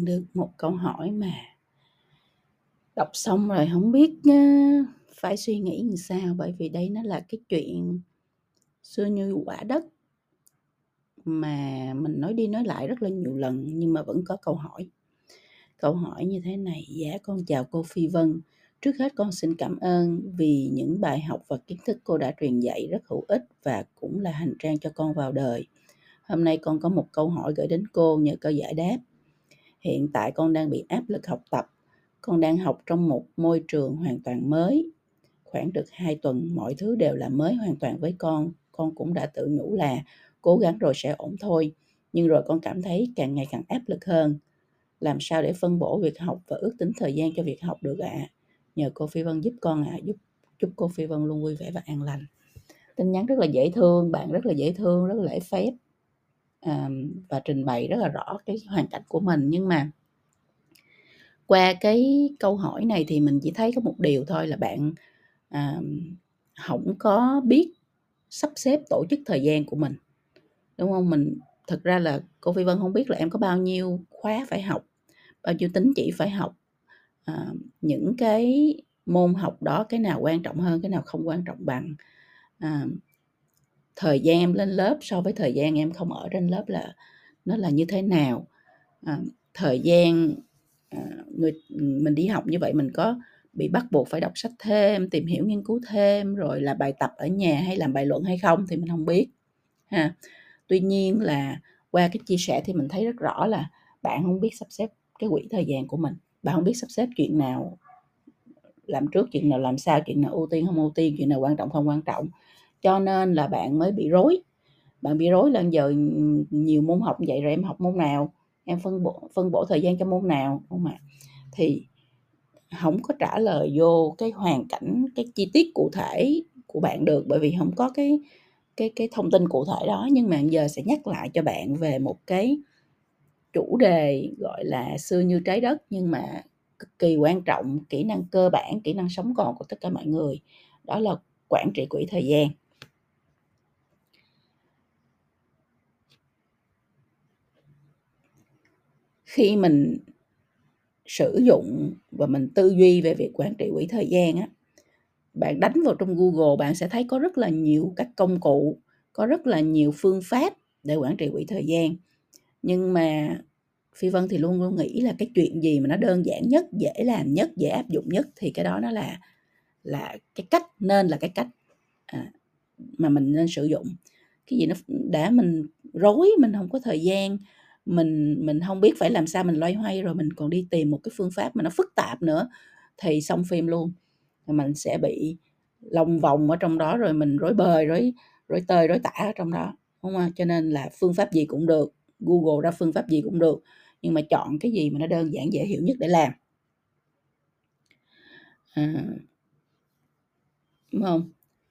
nhận được một câu hỏi mà đọc xong rồi không biết phải suy nghĩ làm sao, bởi vì đây nó là cái chuyện xưa như quả đất mà mình nói đi nói lại rất là nhiều lần nhưng mà vẫn có câu hỏi. Câu hỏi như thế này: Dạ con chào cô Phi Vân. Trước hết con xin cảm ơn vì những bài học và kiến thức cô đã truyền dạy rất hữu ích và cũng là hành trang cho con vào đời. Hôm nay con có một câu hỏi gửi đến cô nhờ có giải đáp. Hiện tại con đang bị áp lực học tập. Con đang học trong một môi trường hoàn toàn mới. Khoảng được 2 tuần mọi thứ đều là mới hoàn toàn với con. Con cũng đã tự nhủ là cố gắng rồi sẽ ổn thôi. Nhưng rồi con cảm thấy càng ngày càng áp lực hơn. Làm sao để phân bổ việc học và ước tính thời gian cho việc học được ạ? Nhờ cô Phi Vân giúp con ạ. Chúc cô Phi Vân luôn vui vẻ và an lành. Tin nhắn rất là dễ thương, bạn rất là dễ thương, rất là lễ phép, và trình bày rất là rõ cái hoàn cảnh của mình. Nhưng mà qua cái câu hỏi này thì mình chỉ thấy có một điều thôi là bạn không có biết sắp xếp tổ chức thời gian của mình, đúng không? Thực ra là cô Phi Vân không biết là em có bao nhiêu khóa phải học, bao nhiêu tín chỉ phải học, những cái môn học đó cái nào quan trọng hơn, cái nào không quan trọng bằng. Thời gian em lên lớp so với thời gian em không ở trên lớp là nó là như thế nào. Thời gian mình đi học như vậy mình có bị bắt buộc phải đọc sách thêm, tìm hiểu nghiên cứu thêm, rồi là bài tập ở nhà hay làm bài luận hay không thì mình không biết ha. Tuy nhiên là qua cái chia sẻ thì mình thấy rất rõ là bạn không biết sắp xếp cái quỹ thời gian của mình, bạn không biết sắp xếp chuyện nào làm trước, chuyện nào làm sau, chuyện nào ưu tiên không ưu tiên, chuyện nào quan trọng không quan trọng, cho nên là bạn mới bị rối. Bạn bị rối là giờ nhiều môn học vậy rồi em học môn nào, em phân bổ thời gian cho môn nào, không ạ? Thì không có trả lời vô cái hoàn cảnh, cái chi tiết cụ thể của bạn được, bởi vì không có cái thông tin cụ thể đó. Nhưng mà giờ sẽ nhắc lại cho bạn về một cái chủ đề gọi là xưa như trái đất nhưng mà cực kỳ quan trọng, kỹ năng cơ bản, kỹ năng sống còn của tất cả mọi người, đó là quản trị quỹ thời gian. Khi mình sử dụng và mình tư duy về việc quản trị quỹ thời gian á, bạn đánh vào trong Google bạn sẽ thấy có rất là nhiều các công cụ, có rất là nhiều phương pháp để quản trị quỹ thời gian. Nhưng mà Phi Vân thì luôn luôn nghĩ là cái chuyện gì mà nó đơn giản nhất, dễ làm nhất, dễ áp dụng nhất thì cái đó nó là cái cách, nên là cái cách mà mình nên sử dụng. Cái gì nó đã mình rối, mình không có thời gian, mình không biết phải làm sao, mình loay hoay rồi mình còn đi tìm một cái phương pháp mà nó phức tạp nữa thì xong phim luôn. Mình sẽ bị lòng vòng ở trong đó, rồi mình rối bời, rối tơi, rối tả ở trong đó, đúng không? Cho nên là phương pháp gì cũng được, Google ra phương pháp gì cũng được, nhưng mà chọn cái gì mà nó đơn giản, dễ hiểu nhất để làm. Đúng không?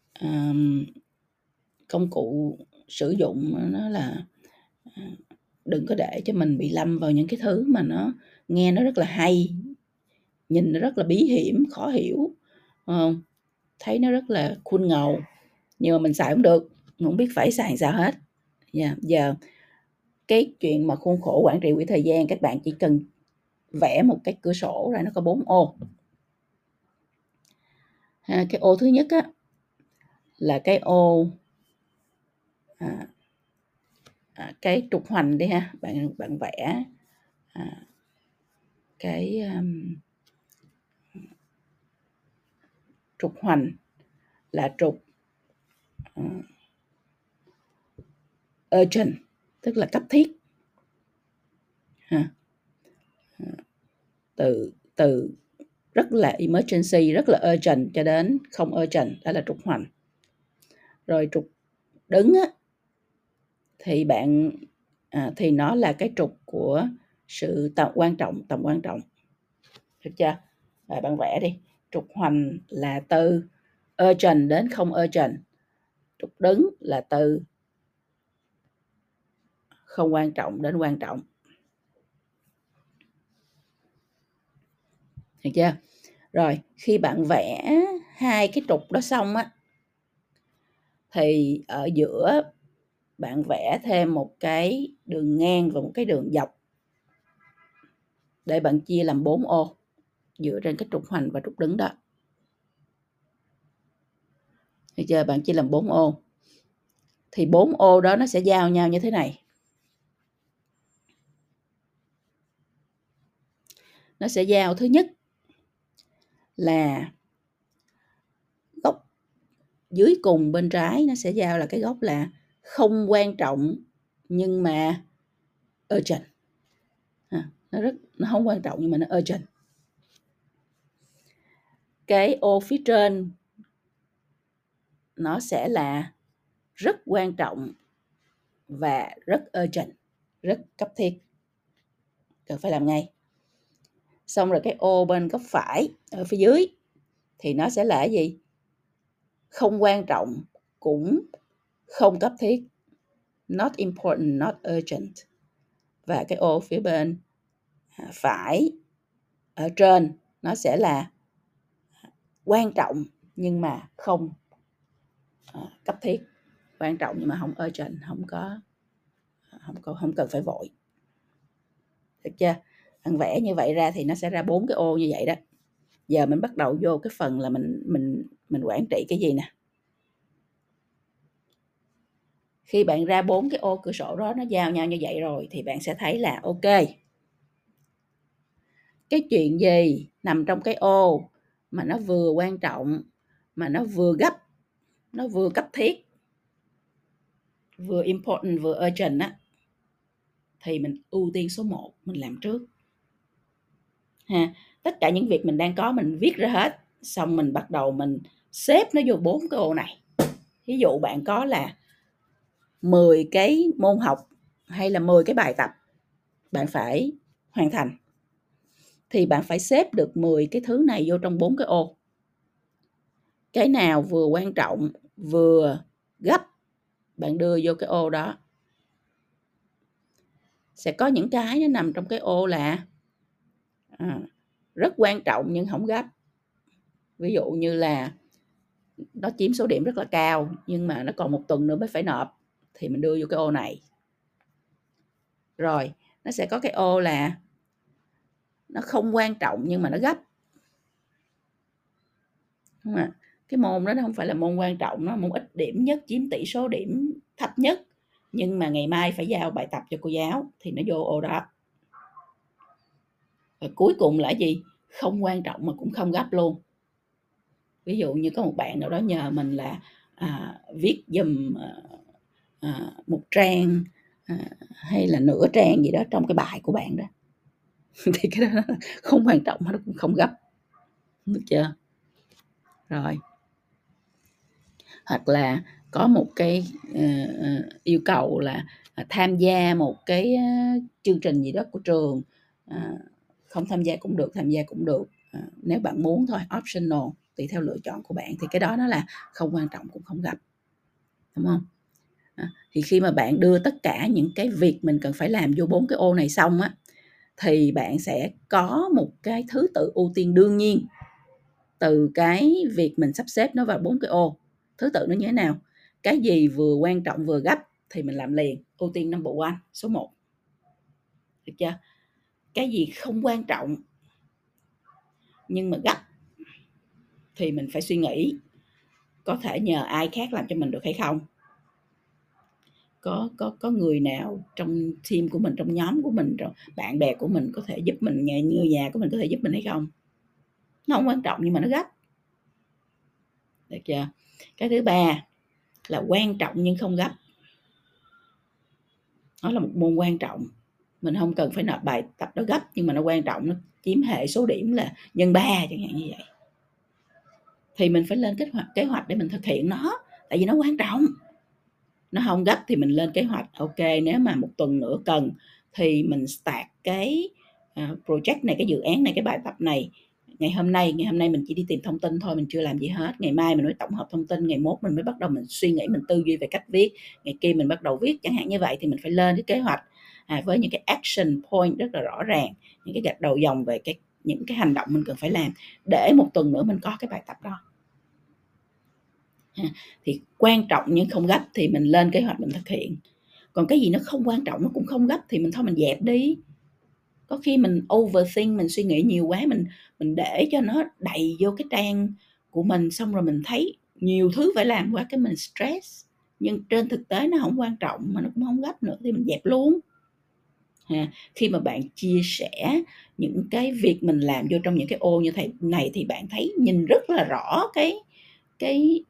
Công cụ sử dụng nó là đừng có để cho mình bị lâm vào những cái thứ mà nó nghe nó rất là hay, nhìn nó rất là bí hiểm, khó hiểu, không? Thấy nó rất là cool ngầu, nhưng mà mình xài không được, không biết phải xài sao hết. Giờ cái chuyện mà khuôn khổ quản trị quỹ thời gian, các bạn chỉ cần vẽ một cái cửa sổ ra, nó có 4 ô. Cái ô thứ nhất á, là cái ô cái trục hoành đi ha, bạn vẽ cái trục hoành là trục urgent, tức là cấp thiết ha. Từ rất là emergency, rất là urgent cho đến không urgent, đó là trục hoành. Rồi trục đứng á, thì bạn thì nó là cái trục của sự tầm quan trọng, được chưa? Rồi bạn vẽ đi, trục hoành là từ urgent đến không urgent, trục đứng là từ không quan trọng đến quan trọng, được chưa? Rồi khi bạn vẽ hai cái trục đó xong á, thì ở giữa bạn vẽ thêm một cái đường ngang và một cái đường dọc. Để bạn chia làm 4 ô dựa trên cái trục hoành và trục đứng đó. Được chưa? Bạn chia làm 4 ô. Thì 4 ô đó nó sẽ giao nhau như thế này. Nó sẽ giao thứ nhất là góc dưới cùng bên trái, nó sẽ giao là cái góc là không quan trọng nhưng mà urgent. Nó không quan trọng nhưng mà nó urgent. Cái ô phía trên nó sẽ là rất quan trọng và rất urgent, rất cấp thiết, cần phải làm ngay. Xong rồi cái ô bên góc phải ở phía dưới thì nó sẽ là cái gì? Không quan trọng cũng không cấp thiết, not important, not urgent. Và cái ô phía bên phải ở trên nó sẽ là quan trọng nhưng mà không cấp thiết, quan trọng nhưng mà không urgent, không cần phải vội. Được chưa? Bạn vẽ như vậy ra thì nó sẽ ra 4 cái ô như vậy đó. Giờ mình bắt đầu vô cái phần là mình quản trị cái gì nè. Khi bạn ra 4 cái ô cửa sổ đó nó giao nhau như vậy rồi thì bạn sẽ thấy là ok, cái chuyện gì nằm trong cái ô mà nó vừa quan trọng, mà nó vừa gấp, nó vừa cấp thiết, vừa important vừa urgent á, thì mình ưu tiên số 1 mình làm trước ha. Tất cả những việc mình đang có mình viết ra hết, xong mình bắt đầu mình xếp nó vô 4 cái ô này. Ví dụ bạn có là 10 cái môn học hay là 10 cái bài tập bạn phải hoàn thành, thì bạn phải xếp được 10 cái thứ này vô trong 4 cái ô. Cái nào vừa quan trọng vừa gấp bạn đưa vô cái ô đó. Sẽ có những cái nó nằm trong cái ô là rất quan trọng nhưng không gấp. Ví dụ như là nó chiếm số điểm rất là cao nhưng mà nó còn 1 tuần nữa mới phải nộp, thì mình đưa vô cái ô này. Rồi nó sẽ có cái ô là nó không quan trọng nhưng mà nó gấp, đúng không ạ? Cái môn đó nó không phải là môn quan trọng, nó môn ít điểm nhất, chiếm tỷ số điểm thấp nhất, nhưng mà ngày mai phải giao bài tập cho cô giáo thì nó vô ô đó. Và cuối cùng là gì? Không quan trọng mà cũng không gấp luôn. Ví dụ như có một bạn nào đó nhờ mình là viết giùm một trang hay là nửa trang gì đó trong cái bài của bạn đó. Thì cái đó không quan trọng mà nó cũng không gấp. Được chưa? Rồi. Hoặc là có một cái yêu cầu là tham gia một cái chương trình gì đó của trường, không tham gia cũng được, tham gia cũng được, nếu bạn muốn thôi, optional, tùy theo lựa chọn của bạn. Thì cái đó nó là không quan trọng cũng không gấp, đúng không? Thì khi mà bạn đưa tất cả những cái việc mình cần phải làm vô 4 cái ô này xong á, thì bạn sẽ có một cái thứ tự ưu tiên đương nhiên từ cái việc mình sắp xếp nó vào 4 cái ô. Thứ tự nó như thế nào? Cái gì vừa quan trọng vừa gấp thì mình làm liền, ưu tiên number one, số 1. Được chưa? Cái gì không quan trọng nhưng mà gấp thì mình phải suy nghĩ có thể nhờ ai khác làm cho mình được hay không. Có người nào trong team của mình, trong nhóm của mình, trong bạn bè của mình có thể giúp mình, người nhà của mình có thể giúp mình hay không? Nó không quan trọng nhưng mà nó gấp. Được chưa? Cái thứ ba là quan trọng nhưng không gấp. Nó là một môn quan trọng, mình không cần phải nộp bài tập đó gấp, nhưng mà nó quan trọng, nó chiếm hệ số điểm là nhân 3 chẳng hạn như vậy, thì mình phải lên kế hoạch để mình thực hiện nó, tại vì nó quan trọng. Nó không gấp thì mình lên kế hoạch, ok, nếu mà 1 tuần nữa cần thì mình start cái project này, cái dự án này, cái bài tập này ngày hôm nay mình chỉ đi tìm thông tin thôi, mình chưa làm gì hết. Ngày mai mình mới tổng hợp thông tin, ngày mốt mình mới bắt đầu mình suy nghĩ, mình tư duy về cách viết, ngày kia mình bắt đầu viết, chẳng hạn như vậy. Thì mình phải lên cái kế hoạch với những cái action point rất là rõ ràng, những cái gạch đầu dòng về những cái hành động mình cần phải làm để 1 tuần nữa mình có cái bài tập đó. Thì quan trọng nhưng không gấp thì mình lên kế hoạch mình thực hiện. Còn cái gì nó không quan trọng, nó cũng không gấp thì mình thôi mình dẹp đi. Có khi mình overthink, mình suy nghĩ nhiều quá, mình để cho nó đầy vô cái trang của mình, xong rồi mình thấy nhiều thứ phải làm quá cái mình stress. Nhưng trên thực tế nó không quan trọng mà nó cũng không gấp nữa thì mình dẹp luôn. Khi mà bạn chia sẻ những cái việc mình làm vô trong những cái ô như thế này thì bạn thấy nhìn rất là rõ cái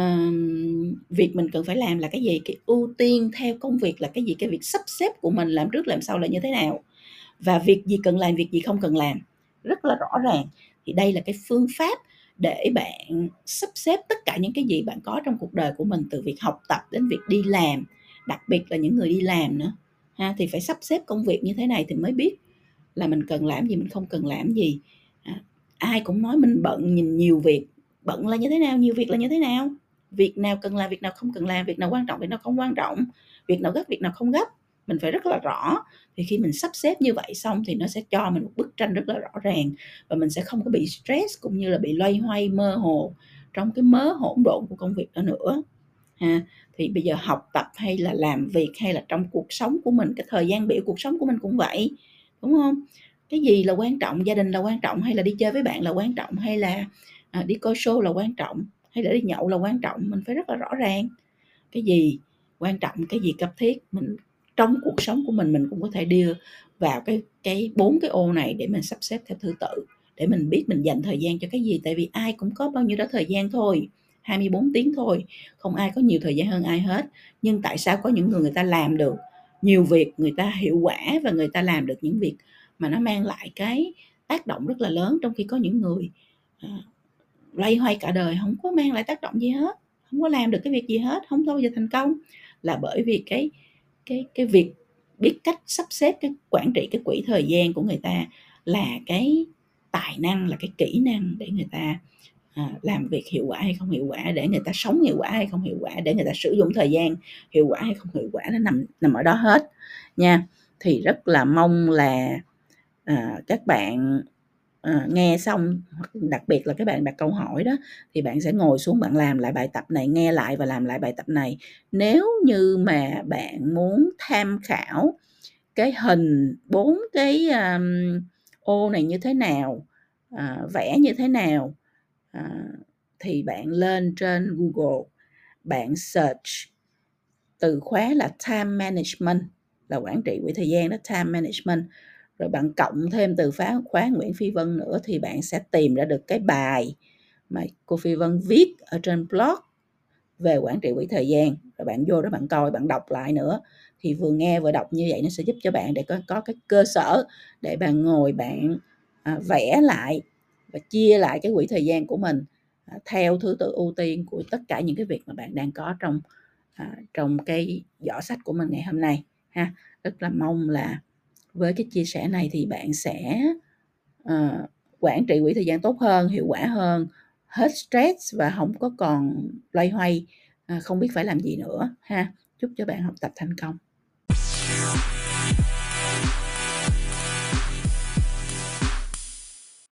việc mình cần phải làm là cái gì, cái ưu tiên theo công việc là cái gì, cái việc sắp xếp của mình làm trước làm sau là như thế nào, và việc gì cần làm, việc gì không cần làm rất là rõ ràng. Thì đây là cái phương pháp để bạn sắp xếp tất cả những cái gì bạn có trong cuộc đời của mình, từ việc học tập đến việc đi làm, đặc biệt là những người đi làm nữa thì phải sắp xếp công việc như thế này thì mới biết là mình cần làm gì, mình không cần làm gì. Ai cũng nói mình bận, nhìn nhiều việc. Bận là như thế nào, nhiều việc là như thế nào? Việc nào cần làm, việc nào không cần làm, việc nào quan trọng, việc nào không quan trọng, việc nào gấp, việc nào không gấp, mình phải rất là rõ. Thì khi mình sắp xếp như vậy xong thì nó sẽ cho mình một bức tranh rất là rõ ràng, và mình sẽ không có bị stress cũng như là bị loay hoay mơ hồ trong cái mớ hỗn độn của công việc đó nữa. Thì bây giờ học tập hay là làm việc hay là trong cuộc sống của mình, cái thời gian biểu cuộc sống của mình cũng vậy, đúng không? Cái gì là quan trọng? Gia đình là quan trọng hay là đi chơi với bạn là quan trọng, hay là đi coi show là quan trọng, hay là đi nhậu là quan trọng? Mình phải rất là rõ ràng cái gì quan trọng, cái gì cấp thiết. Mình trong cuộc sống của mình cũng có thể đưa vào cái 4 cái ô này để mình sắp xếp theo thứ tự, để mình biết mình dành thời gian cho cái gì. Tại vì ai cũng có bao nhiêu đó thời gian thôi, 24 tiếng thôi, không ai có nhiều thời gian hơn ai hết. Nhưng tại sao có những người ta làm được nhiều việc, người ta hiệu quả và người ta làm được những việc mà nó mang lại cái tác động rất là lớn, trong khi có những người loay hoay cả đời không có mang lại tác động gì hết, không có làm được cái việc gì hết, không bao giờ thành công, là bởi vì cái việc biết cách sắp xếp, cái quản trị cái quỹ thời gian của người ta là cái tài năng, là cái kỹ năng để người ta làm việc hiệu quả hay không hiệu quả, để người ta sống hiệu quả hay không hiệu quả, để người ta sử dụng thời gian hiệu quả hay không hiệu quả, nó nằm ở đó hết nha. Thì rất là mong là các bạn nghe xong, hoặc đặc biệt là các bạn đặt câu hỏi đó, thì bạn sẽ ngồi xuống bạn làm lại bài tập này, nghe lại và làm lại bài tập này. Nếu như mà bạn muốn tham khảo cái hình 4 cái ô này như thế nào, vẽ như thế nào, thì bạn lên trên Google, bạn search từ khóa là time management, là quản trị quỹ thời gian đó, time management, rồi bạn cộng thêm từ khóa Nguyễn Phi Vân nữa, thì bạn sẽ tìm ra được cái bài mà cô Phi Vân viết ở trên blog về quản trị quỹ thời gian. Rồi bạn vô đó bạn coi, bạn đọc lại nữa, thì vừa nghe vừa đọc như vậy nó sẽ giúp cho bạn để có cái cơ sở để bạn ngồi bạn vẽ lại và chia lại cái quỹ thời gian của mình theo thứ tự ưu tiên của tất cả những cái việc mà bạn đang có trong cái giỏ sách của mình ngày hôm nay ha. Rất là mong là với cái chia sẻ này thì bạn sẽ quản trị quỹ thời gian tốt hơn, hiệu quả hơn, hết stress và không có còn loay hoay không biết phải làm gì nữa ha. Chúc cho bạn học tập thành công.